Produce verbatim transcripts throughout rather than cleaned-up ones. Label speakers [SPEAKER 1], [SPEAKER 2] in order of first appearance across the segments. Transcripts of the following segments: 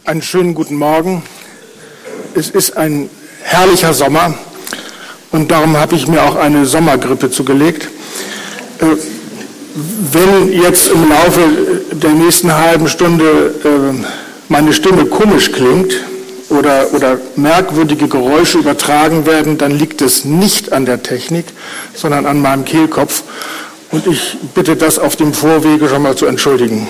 [SPEAKER 1] Einen schönen guten Morgen. Es ist ein herrlicher Sommer und darum habe ich mir auch eine Sommergrippe zugelegt. Äh, wenn jetzt im Laufe der nächsten halben Stunde äh, meine Stimme komisch klingt oder, oder merkwürdige Geräusche übertragen werden, dann liegt es nicht an der Technik, sondern an meinem Kehlkopf. Und ich bitte das auf dem Vorwege schon mal zu entschuldigen.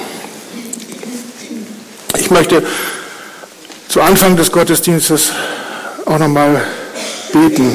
[SPEAKER 1] Ich möchte zu Anfang des Gottesdienstes auch nochmal beten.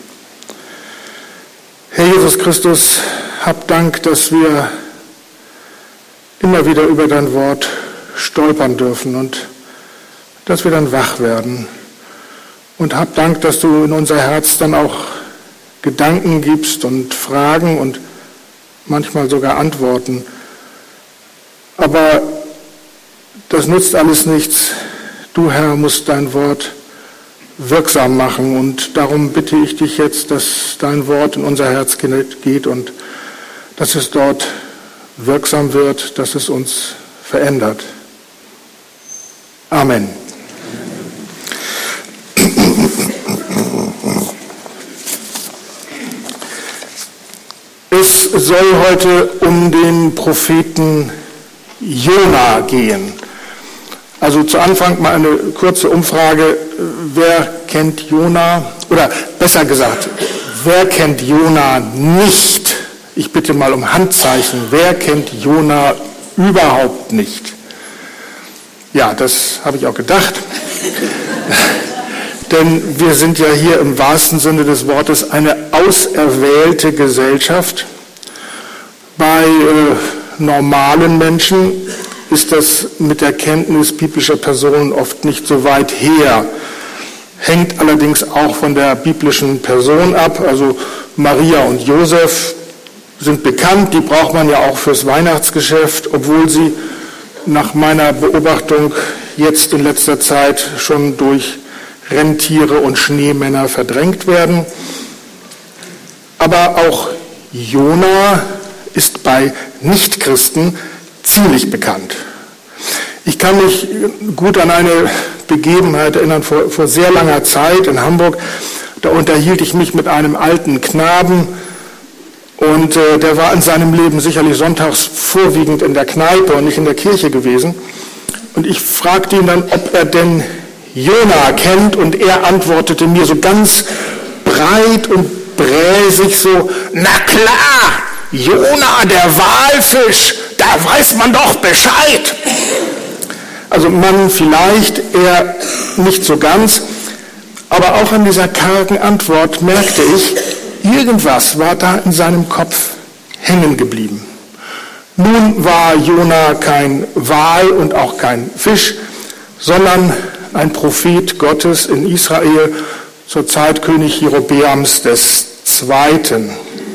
[SPEAKER 1] Herr Jesus Christus, hab Dank, dass wir immer wieder über dein Wort stolpern dürfen und dass wir dann wach werden. Und hab Dank, dass du in unser Herz dann auch Gedanken gibst und Fragen und manchmal sogar Antworten. Aber das nützt alles nichts. Du, Herr, musst dein Wort wirksam machen und darum bitte ich dich jetzt, dass dein Wort in unser Herz geht und dass es dort wirksam wird, dass es uns verändert. Amen. Es soll heute um den Propheten Jona gehen. Also zu Anfang mal eine kurze Umfrage. Wer kennt Jona? Oder besser gesagt, wer kennt Jona nicht? Ich bitte mal um Handzeichen. Wer kennt Jona überhaupt nicht? Ja, das habe ich auch gedacht. Denn wir sind ja hier im wahrsten Sinne des Wortes eine auserwählte Gesellschaft. Bei äh, normalen Menschen ist das mit der Kenntnis biblischer Personen oft nicht so weit her. Hängt allerdings auch von der biblischen Person ab. Also Maria und Josef sind bekannt, die braucht man ja auch fürs Weihnachtsgeschäft, obwohl sie nach meiner Beobachtung jetzt in letzter Zeit schon durch Rentiere und Schneemänner verdrängt werden. Aber auch Jona ist bei Nichtchristen ziemlich bekannt. Ich kann mich gut an eine Begebenheit erinnern, vor, vor sehr langer Zeit in Hamburg. Da unterhielt ich mich mit einem alten Knaben und äh, der war in seinem Leben sicherlich sonntags vorwiegend in der Kneipe und nicht in der Kirche gewesen. Und ich fragte ihn dann, ob er denn Jona kennt und er antwortete mir so ganz breit und bräsig so, na klar, Jona, der Walfisch, da weiß man doch Bescheid. Also man vielleicht, er nicht so ganz, aber auch an dieser kargen Antwort merkte ich, irgendwas war da in seinem Kopf hängen geblieben. Nun war Jona kein Wal und auch kein Fisch, sondern ein Prophet Gottes in Israel zur Zeit König Jerobeams des Zweiten.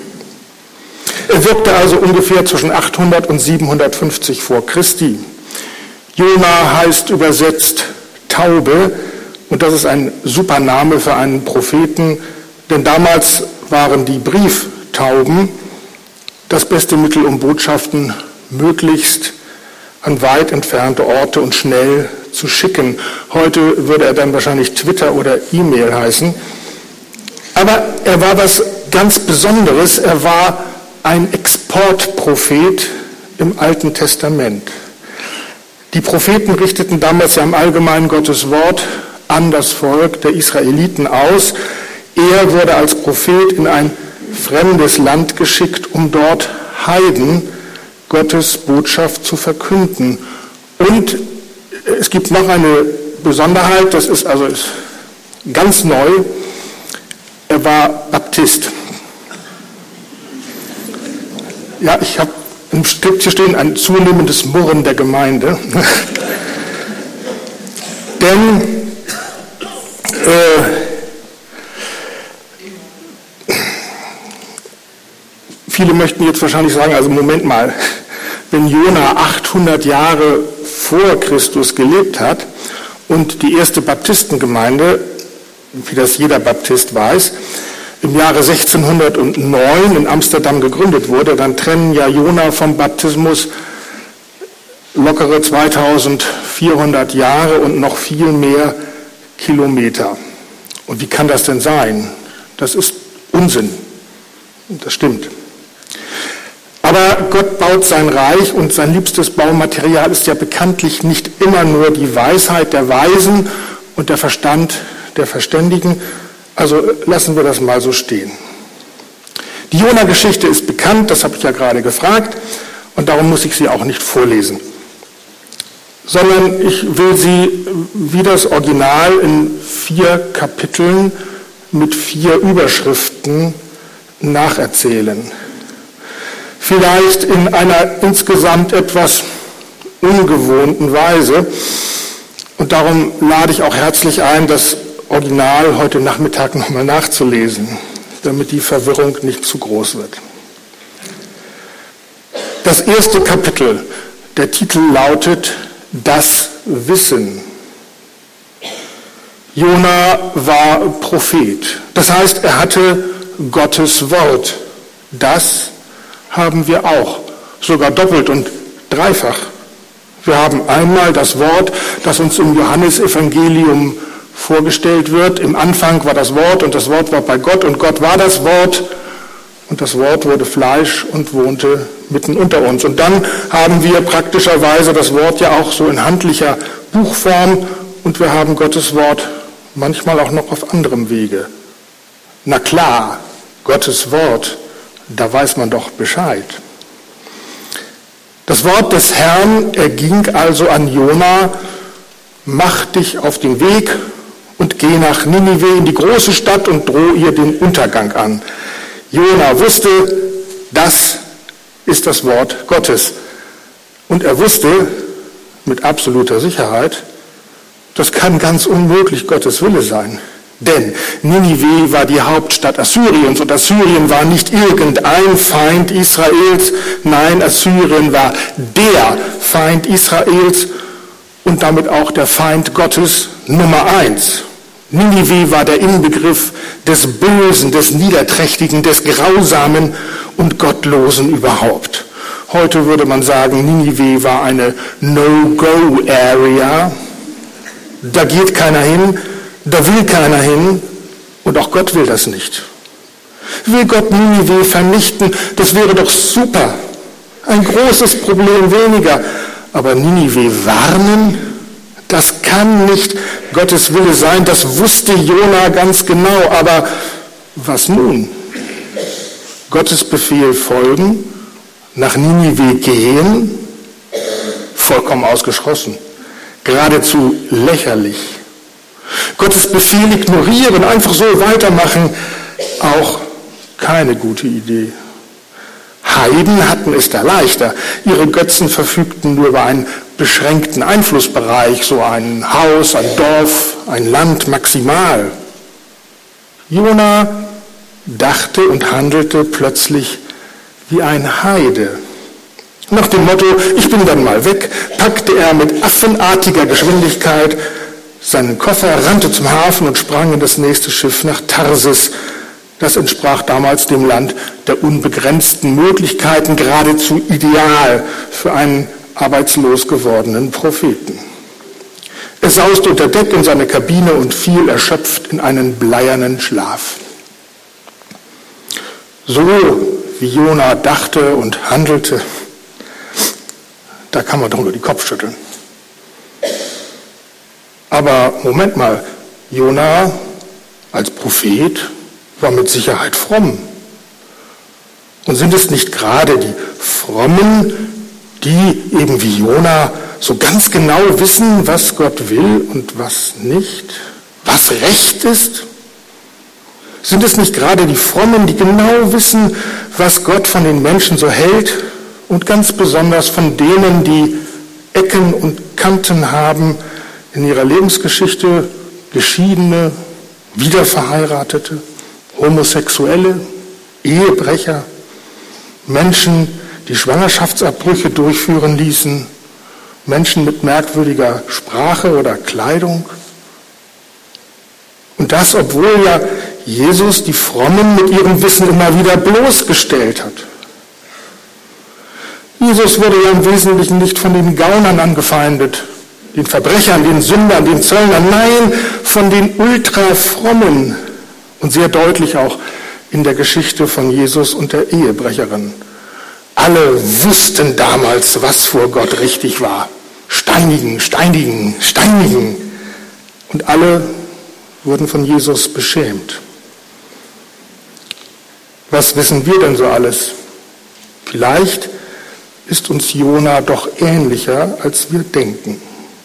[SPEAKER 1] Er wirkte also ungefähr zwischen achthundert und siebenhundertfünfzig vor Christi. Jona heißt übersetzt Taube und das ist ein super Name für einen Propheten, denn damals waren die Brieftauben das beste Mittel, um Botschaften möglichst an weit entfernte Orte und schnell zu schicken. Heute würde er dann wahrscheinlich Twitter oder E-Mail heißen. Aber er war was ganz Besonderes. Er war ein Exportprophet im Alten Testament. Die Propheten richteten damals ja im Allgemeinen Gottes Wort an das Volk der Israeliten aus. Er wurde als Prophet in ein fremdes Land geschickt, um dort Heiden Gottes Botschaft zu verkünden. Und es gibt noch eine Besonderheit, das ist also ist ganz neu. Er war Baptist. Ja, ich habe im Skript hier stehen ein zunehmendes Murren der Gemeinde. Denn äh, viele möchten jetzt wahrscheinlich sagen, also Moment mal, wenn Jona achthundert Jahre vor Christus gelebt hat und die erste Baptistengemeinde, wie das jeder Baptist weiß, im Jahre sechzehnhundertneun in Amsterdam gegründet wurde, dann trennen ja Jona vom Baptismus lockere zweitausendvierhundert vierhundert Jahre und noch viel mehr Kilometer. Und wie kann das denn sein? Das ist Unsinn. Das stimmt. Aber Gott baut sein Reich und sein liebstes Baumaterial ist ja bekanntlich nicht immer nur die Weisheit der Weisen und der Verstand der Verständigen. Also lassen wir das mal so stehen. Die Jona-Geschichte ist bekannt, das habe ich ja gerade gefragt, und darum muss ich sie auch nicht vorlesen. Sondern ich will sie wie das Original in vier Kapiteln mit vier Überschriften nacherzählen. Vielleicht in einer insgesamt etwas ungewohnten Weise. Und darum lade ich auch herzlich ein, das Original heute Nachmittag nochmal nachzulesen, damit die Verwirrung nicht zu groß wird. Das erste Kapitel, der Titel lautet Das Wissen. Jona war Prophet. Das heißt, er hatte Gottes Wort. Das haben wir auch, sogar doppelt und dreifach. Wir haben einmal das Wort, das uns im Johannesevangelium vorgestellt wird. Im Anfang war das Wort und das Wort war bei Gott und Gott war das Wort und das Wort wurde Fleisch und wohnte mitten unter uns. Und dann haben wir praktischerweise das Wort ja auch so in handlicher Buchform und wir haben Gottes Wort manchmal auch noch auf anderem Wege. Na klar, Gottes Wort, da weiß man doch Bescheid. Das Wort des Herrn erging also an Jona: Mach dich auf den Weg und geh nach Ninive in die große Stadt und droh ihr den Untergang an. Jona wusste, das ist das Wort Gottes. Und er wusste mit absoluter Sicherheit, das kann ganz unmöglich Gottes Wille sein. Denn Ninive war die Hauptstadt Assyriens und Assyrien war nicht irgendein Feind Israels, nein, Assyrien war der Feind Israels und damit auch der Feind Gottes Nummer eins. Ninive war der Inbegriff des Bösen, des Niederträchtigen, des Grausamen und Gottlosen überhaupt. Heute würde man sagen, Ninive war eine No-Go-Area. Da geht keiner hin. Da will keiner hin und auch Gott will das nicht. Will Gott Ninive vernichten? Das wäre doch super. Ein großes Problem weniger. Aber Ninive warnen? Das kann nicht Gottes Wille sein. Das wusste Jona ganz genau. Aber was nun? Gottes Befehl folgen? Nach Ninive gehen? Vollkommen ausgeschlossen. Geradezu lächerlich. Gottes Befehl ignorieren, einfach so weitermachen, auch keine gute Idee. Heiden hatten es da leichter. Ihre Götzen verfügten nur über einen beschränkten Einflussbereich, so ein Haus, ein Dorf, ein Land maximal. Jona dachte und handelte plötzlich wie ein Heide. Nach dem Motto, ich bin dann mal weg, packte er mit affenartiger Geschwindigkeit seinen Koffer, rannte zum Hafen und sprang in das nächste Schiff nach Tarsis. Das entsprach damals dem Land der unbegrenzten Möglichkeiten, geradezu ideal für einen arbeitslos gewordenen Propheten. Er sauste unter Deck in seine Kabine und fiel erschöpft in einen bleiernen Schlaf. So wie Jona dachte und handelte, da kann man doch nur die Kopf schütteln. Aber Moment mal, Jona als Prophet war mit Sicherheit fromm. Und sind es nicht gerade die Frommen, die eben wie Jona so ganz genau wissen, was Gott will und was nicht, was recht ist? Sind es nicht gerade die Frommen, die genau wissen, was Gott von den Menschen so hält und ganz besonders von denen, die Ecken und Kanten haben, in ihrer Lebensgeschichte Geschiedene, Wiederverheiratete, Homosexuelle, Ehebrecher, Menschen, die Schwangerschaftsabbrüche durchführen ließen, Menschen mit merkwürdiger Sprache oder Kleidung. Und das, obwohl ja Jesus die Frommen mit ihrem Wissen immer wieder bloßgestellt hat. Jesus wurde ja im Wesentlichen nicht von den Gaunern angefeindet, den Verbrechern, den Sündern, den Zöllnern, nein, von den ultrafrommen und sehr deutlich auch in der Geschichte von Jesus und der Ehebrecherin. Alle wussten damals, was vor Gott richtig war. Steinigen, steinigen, steinigen. Und alle wurden von Jesus beschämt. Was wissen wir denn so alles? Vielleicht ist uns Jona doch ähnlicher, als wir denken.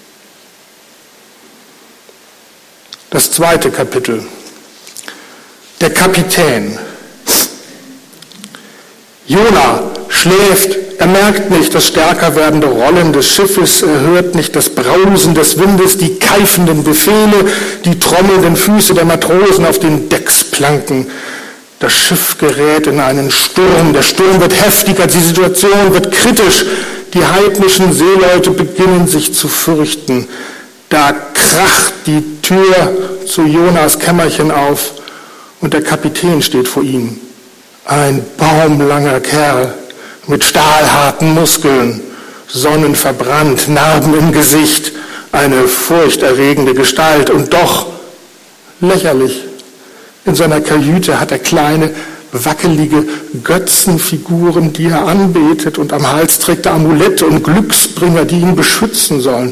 [SPEAKER 1] Das zweite Kapitel. Der Kapitän. Jona schläft, er merkt nicht das stärker werdende Rollen des Schiffes, er hört nicht das Brausen des Windes, die keifenden Befehle, die trommelnden Füße der Matrosen auf den Decksplanken. Das Schiff gerät in einen Sturm, der Sturm wird heftiger, die Situation wird kritisch, die heidnischen Seeleute beginnen sich zu fürchten. Da kracht die Tür zu Jonas Kämmerchen auf und der Kapitän steht vor ihm. Ein baumlanger Kerl mit stahlharten Muskeln, sonnenverbrannt, Narben im Gesicht, eine furchterregende Gestalt und doch lächerlich. In seiner Kajüte hat er kleine, wackelige Götzenfiguren, die er anbetet, und am Hals trägt er Amulette und Glücksbringer, die ihn beschützen sollen.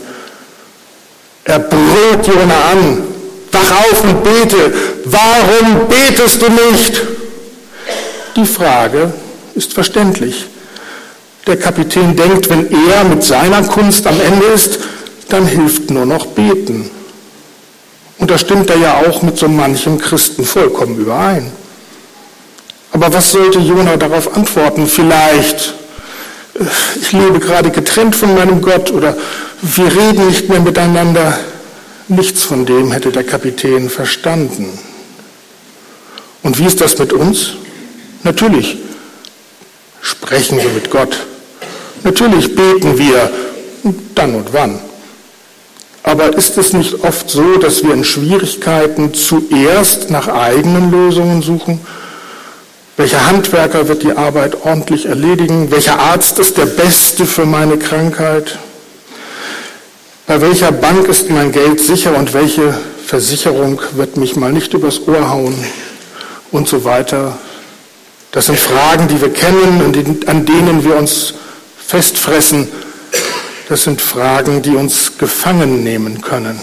[SPEAKER 1] Er brüllt Jona an: Wach auf und bete! Warum betest du nicht? Die Frage ist verständlich. Der Kapitän denkt, wenn er mit seiner Kunst am Ende ist, dann hilft nur noch beten. Und da stimmt er ja auch mit so manchem Christen vollkommen überein. Aber was sollte Jona darauf antworten? Vielleicht, ich lebe gerade getrennt von meinem Gott, oder wir reden nicht mehr miteinander. Nichts von dem hätte der Kapitän verstanden. Und wie ist das mit uns? Natürlich sprechen wir mit Gott. Natürlich beten wir, dann und wann. Aber ist es nicht oft so, dass wir in Schwierigkeiten zuerst nach eigenen Lösungen suchen? Welcher Handwerker wird die Arbeit ordentlich erledigen? Welcher Arzt ist der Beste für meine Krankheit? Bei welcher Bank ist mein Geld sicher und welche Versicherung wird mich mal nicht übers Ohr hauen? Und so weiter. Das sind Fragen, die wir kennen und an denen wir uns festfressen. Das sind Fragen, die uns gefangen nehmen können.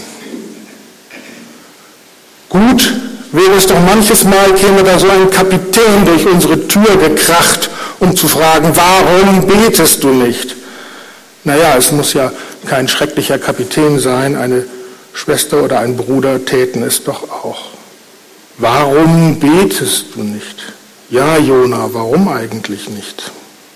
[SPEAKER 1] Gut wäre es doch manches Mal, käme da so ein Kapitän durch unsere Tür gekracht, um zu fragen, warum betest du nicht? Naja, es muss ja kein schrecklicher Kapitän sein, eine Schwester oder ein Bruder täten es doch auch. Warum betest du nicht? Ja, Jona, warum eigentlich nicht?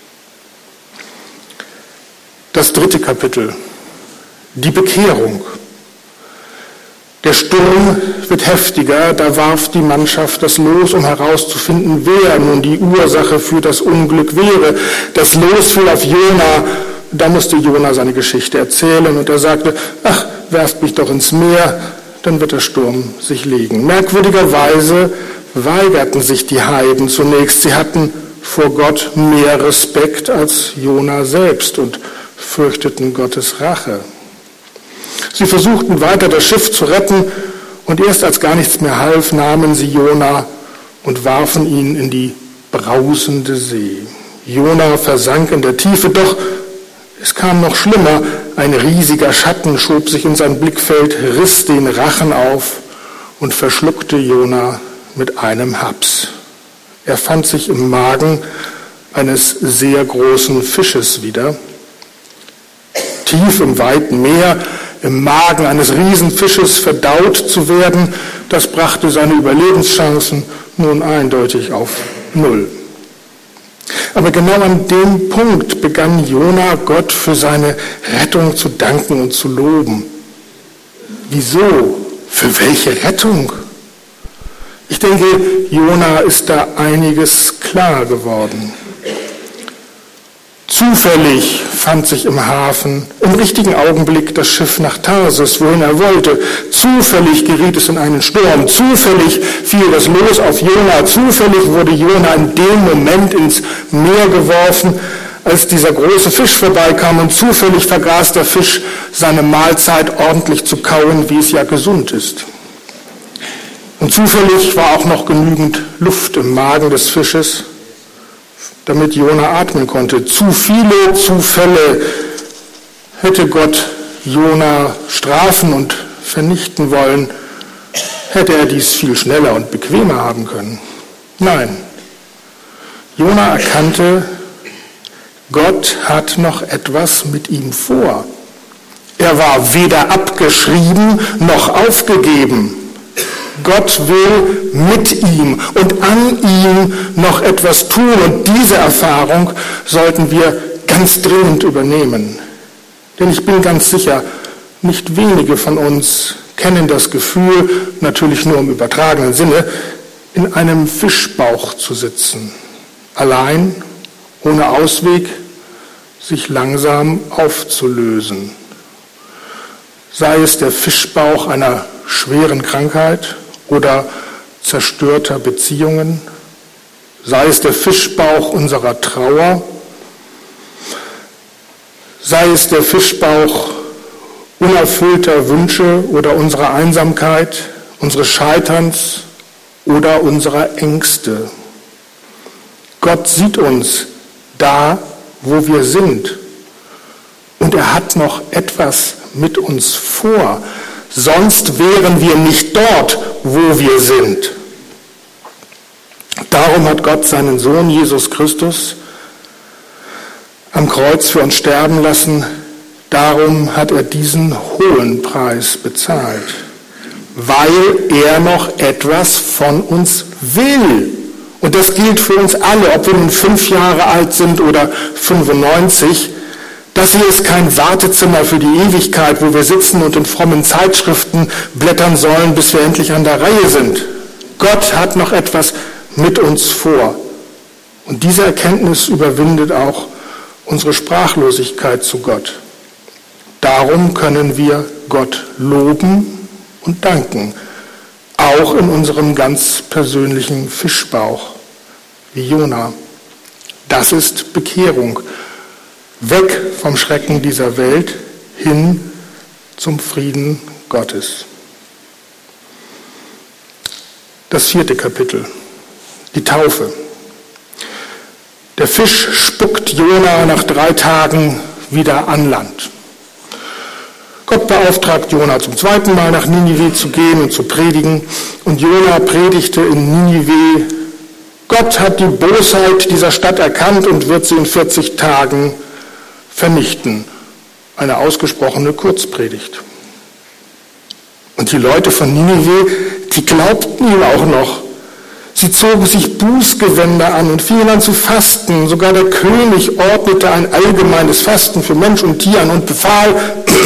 [SPEAKER 1] Das dritte Kapitel, die Bekehrung. Der Sturm wird heftiger, da warf die Mannschaft das Los, um herauszufinden, wer nun die Ursache für das Unglück wäre. Das Los fiel auf Jona, da musste Jona seine Geschichte erzählen und er sagte, ach, werft mich doch ins Meer, dann wird der Sturm sich legen. Merkwürdigerweise weigerten sich die Heiden zunächst, sie hatten vor Gott mehr Respekt als Jona selbst und fürchteten Gottes Rache. Sie versuchten weiter, das Schiff zu retten, und erst als gar nichts mehr half, nahmen sie Jona und warfen ihn in die brausende See. Jona versank in der Tiefe, doch es kam noch schlimmer. Ein riesiger Schatten schob sich in sein Blickfeld, riss den Rachen auf und verschluckte Jona mit einem Haps. Er fand sich im Magen eines sehr großen Fisches wieder. Tief im weiten Meer, im Magen eines Riesenfisches verdaut zu werden, das brachte seine Überlebenschancen nun eindeutig auf Null. Aber genau an dem Punkt begann Jona Gott für seine Rettung zu danken und zu loben. Wieso? Für welche Rettung? Ich denke, Jona ist da einiges klar geworden. Zufällig fand sich im Hafen im richtigen Augenblick das Schiff nach Tarsis, wohin er wollte. Zufällig geriet es in einen Sturm. Zufällig fiel das Los auf Jona. Zufällig wurde Jona in dem Moment ins Meer geworfen. als dieser große Fisch vorbeikam und zufällig vergaß der Fisch, seine Mahlzeit ordentlich zu kauen, wie es ja gesund ist. Und zufällig war auch noch genügend Luft im Magen des Fisches, damit Jona atmen konnte. Zu viele Zufälle hätte Gott Jona strafen und vernichten wollen, hätte er dies viel schneller und bequemer haben können. Nein, Jona erkannte, Gott hat noch etwas mit ihm vor. Er war weder abgeschrieben noch aufgegeben. Gott will mit ihm und an ihm noch etwas tun. Und diese Erfahrung sollten wir ganz dringend übernehmen. Denn ich bin ganz sicher, nicht wenige von uns kennen das Gefühl, natürlich nur im übertragenen Sinne, in einem Fischbauch zu sitzen. Allein, ohne Ausweg, sich langsam aufzulösen. Sei es der Fischbauch einer schweren Krankheit oder zerstörter Beziehungen, sei es der Fischbauch unserer Trauer, sei es der Fischbauch unerfüllter Wünsche oder unserer Einsamkeit, unseres Scheiterns oder unserer Ängste. Gott sieht uns da, wo wir sind. Und er hat noch etwas mit uns vor. Sonst wären wir nicht dort, wo wir sind. Darum hat Gott seinen Sohn Jesus Christus am Kreuz für uns sterben lassen. Darum hat er diesen hohen Preis bezahlt, weil er noch etwas von uns will. Und das gilt für uns alle, ob wir nun fünf Jahre alt sind oder fünfundneunzig. Das hier ist kein Wartezimmer für die Ewigkeit, wo wir sitzen und in frommen Zeitschriften blättern sollen, bis wir endlich an der Reihe sind. Gott hat noch etwas mit uns vor. Und diese Erkenntnis überwindet auch unsere Sprachlosigkeit zu Gott. Darum können wir Gott loben und danken, auch in unserem ganz persönlichen Fischbauch, wie Jona. Das ist Bekehrung. Weg vom Schrecken dieser Welt hin zum Frieden Gottes. Das vierte Kapitel, die Taufe. Der Fisch spuckt Jona nach drei Tagen wieder an Land. Gott beauftragt Jona zum zweiten Mal nach Ninive zu gehen und zu predigen. Und Jona predigte in Ninive, Gott hat die Bosheit dieser Stadt erkannt und wird sie in vierzig Tagen vernichten. Eine ausgesprochene Kurzpredigt. Und die Leute von Ninive, die glaubten ihm auch noch. Sie zogen sich Bußgewänder an und fingen an zu fasten. Sogar der König ordnete ein allgemeines Fasten für Mensch und Tier an und befahl,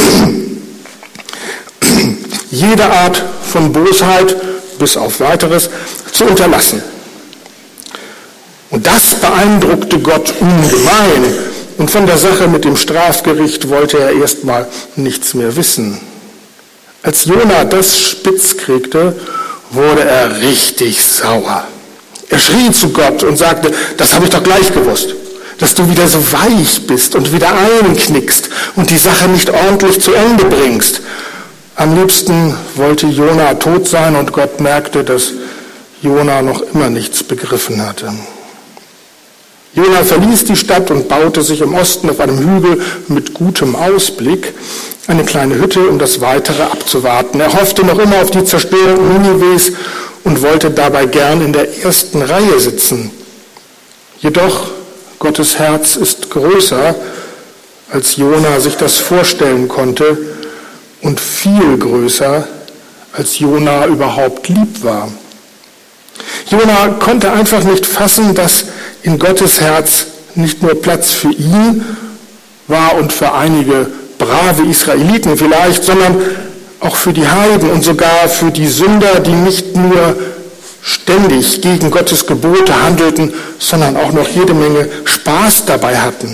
[SPEAKER 1] jede Art von Bosheit, bis auf weiteres, zu unterlassen. Und das beeindruckte Gott ungemein. Und von der Sache mit dem Strafgericht wollte er erstmal nichts mehr wissen. Als Jona das spitz kriegte, wurde er richtig sauer. Er schrie zu Gott und sagte, das habe ich doch gleich gewusst, dass du wieder so weich bist und wieder einknickst und die Sache nicht ordentlich zu Ende bringst. Am liebsten wollte Jona tot sein und Gott merkte, dass Jona noch immer nichts begriffen hatte. Jona verließ die Stadt und baute sich im Osten auf einem Hügel mit gutem Ausblick eine kleine Hütte, um das Weitere abzuwarten. Er hoffte noch immer auf die Zerstörung Ninives und wollte dabei gern in der ersten Reihe sitzen. Jedoch, Gottes Herz ist größer, als Jona sich das vorstellen konnte und viel größer, als Jona überhaupt lieb war. Jona konnte einfach nicht fassen, dass in Gottes Herz nicht nur Platz für ihn war und für einige brave Israeliten vielleicht, sondern auch für die Heiden und sogar für die Sünder, die nicht nur ständig gegen Gottes Gebote handelten, sondern auch noch jede Menge Spaß dabei hatten.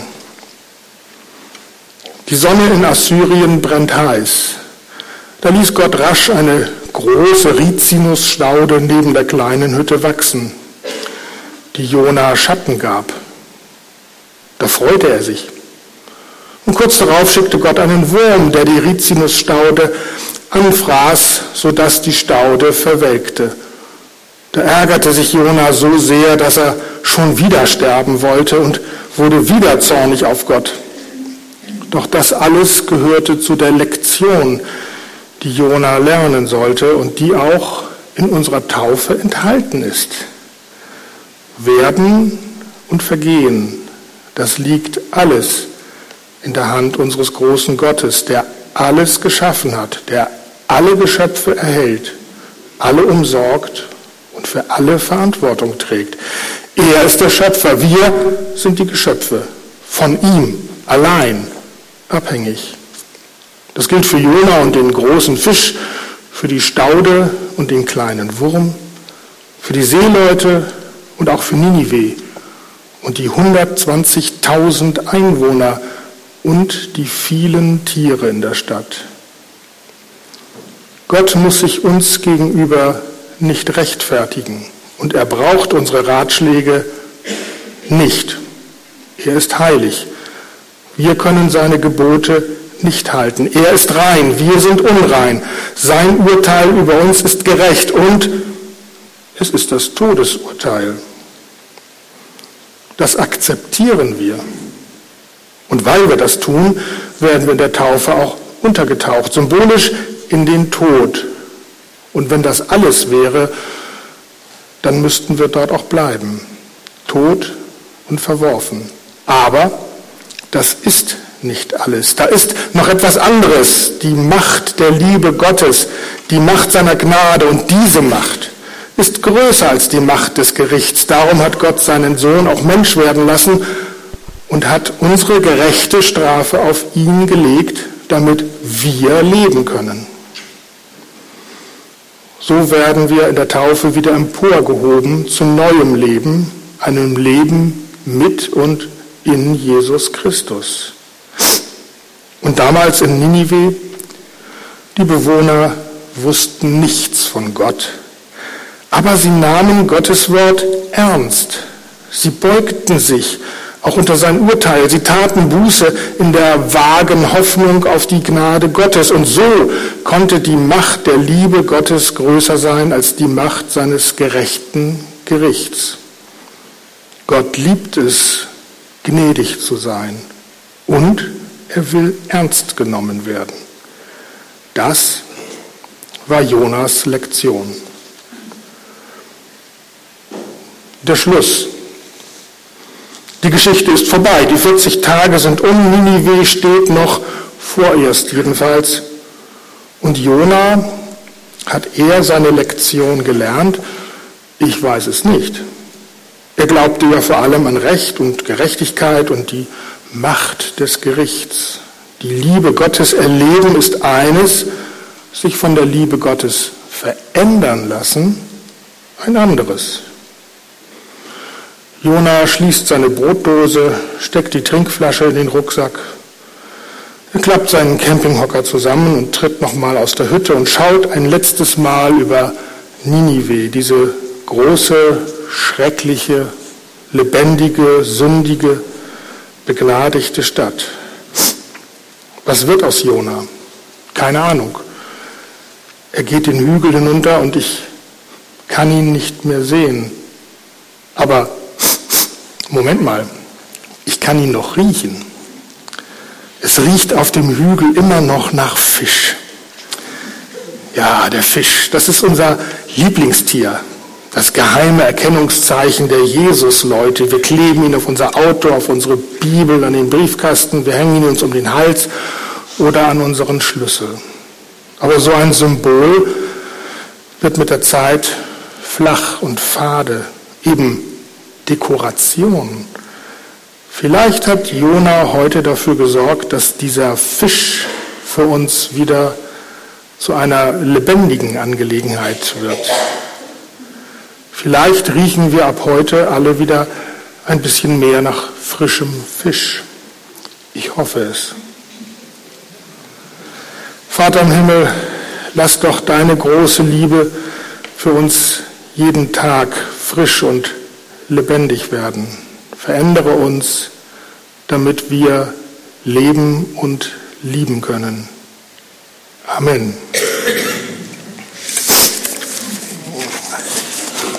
[SPEAKER 1] Die Sonne in Assyrien brennt heiß. Da ließ Gott rasch eine große Rizinusstaude neben der kleinen Hütte wachsen, die Jona Schatten gab. Da freute er sich. Und kurz darauf schickte Gott einen Wurm, der die Rizinusstaude anfraß, sodass die Staude verwelkte. Da ärgerte sich Jona so sehr, dass er schon wieder sterben wollte und wurde wieder zornig auf Gott. Doch das alles gehörte zu der Lektion, die Jona lernen sollte und die auch in unserer Taufe enthalten ist. Werden und Vergehen, das liegt alles in der Hand unseres großen Gottes, der alles geschaffen hat, der alle Geschöpfe erhält, alle umsorgt und für alle Verantwortung trägt. Er ist der Schöpfer, wir sind die Geschöpfe, von ihm allein abhängig. Das gilt für Jona und den großen Fisch, für die Staude und den kleinen Wurm, für die Seeleute und auch für Ninive und die hundertzwanzigtausend Einwohner und die vielen Tiere in der Stadt. Gott muss sich uns gegenüber nicht rechtfertigen und er braucht unsere Ratschläge nicht. Er ist heilig. Wir können seine Gebote nicht halten. Er ist rein, wir sind unrein. Sein Urteil über uns ist gerecht und es ist das Todesurteil. Das akzeptieren wir. Und weil wir das tun, werden wir in der Taufe auch untergetaucht, symbolisch in den Tod. Und wenn das alles wäre, dann müssten wir dort auch bleiben, tot und verworfen. Aber das ist nicht alles. Da ist noch etwas anderes, die Macht der Liebe Gottes, die Macht seiner Gnade. Und diese Macht ist größer als die Macht des Gerichts. Darum hat Gott seinen Sohn auch Mensch werden lassen und hat unsere gerechte Strafe auf ihn gelegt, damit wir leben können. So werden wir in der Taufe wieder emporgehoben zu neuem Leben, einem Leben mit und in Jesus Christus. Und damals in Ninive, die Bewohner wussten nichts von Gott, aber sie nahmen Gottes Wort ernst. Sie beugten sich auch unter sein Urteil. Sie taten Buße in der vagen Hoffnung auf die Gnade Gottes. Und so konnte die Macht der Liebe Gottes größer sein als die Macht seines gerechten Gerichts. Gott liebt es, gnädig zu sein. Und er will ernst genommen werden. Das war Jonas Lektion. Der Schluss. Die Geschichte ist vorbei. Die vierzig Tage sind um. Ninive steht noch vorerst jedenfalls. Und Jona, hat er seine Lektion gelernt? Ich weiß es nicht. Er glaubte ja vor allem an Recht und Gerechtigkeit und die Macht des Gerichts. Die Liebe Gottes erleben ist eines, sich von der Liebe Gottes verändern lassen, ein anderes. Jona schließt seine Brotdose, steckt die Trinkflasche in den Rucksack. Er klappt seinen Campinghocker zusammen und tritt nochmal aus der Hütte und schaut ein letztes Mal über Ninive, diese große, schreckliche, lebendige, sündige, begnadigte Stadt. Was wird aus Jona? Keine Ahnung. Er geht den Hügel hinunter und ich kann ihn nicht mehr sehen. Aber Moment mal, ich kann ihn noch riechen. Es riecht auf dem Hügel immer noch nach Fisch. Ja, der Fisch, das ist unser Lieblingstier. Das geheime Erkennungszeichen der Jesus-Leute. Wir kleben ihn auf unser Auto, auf unsere Bibel, an den Briefkasten. Wir hängen ihn uns um den Hals oder an unseren Schlüssel. Aber so ein Symbol wird mit der Zeit flach und fade, eben Dekoration. Vielleicht hat Jona heute dafür gesorgt, dass dieser Fisch für uns wieder zu einer lebendigen Angelegenheit wird. Vielleicht riechen wir ab heute alle wieder ein bisschen mehr nach frischem Fisch. Ich hoffe es. Vater im Himmel, lass doch deine große Liebe für uns jeden Tag frisch und lebendig werden. Verändere uns damit wir leben und lieben können. Amen.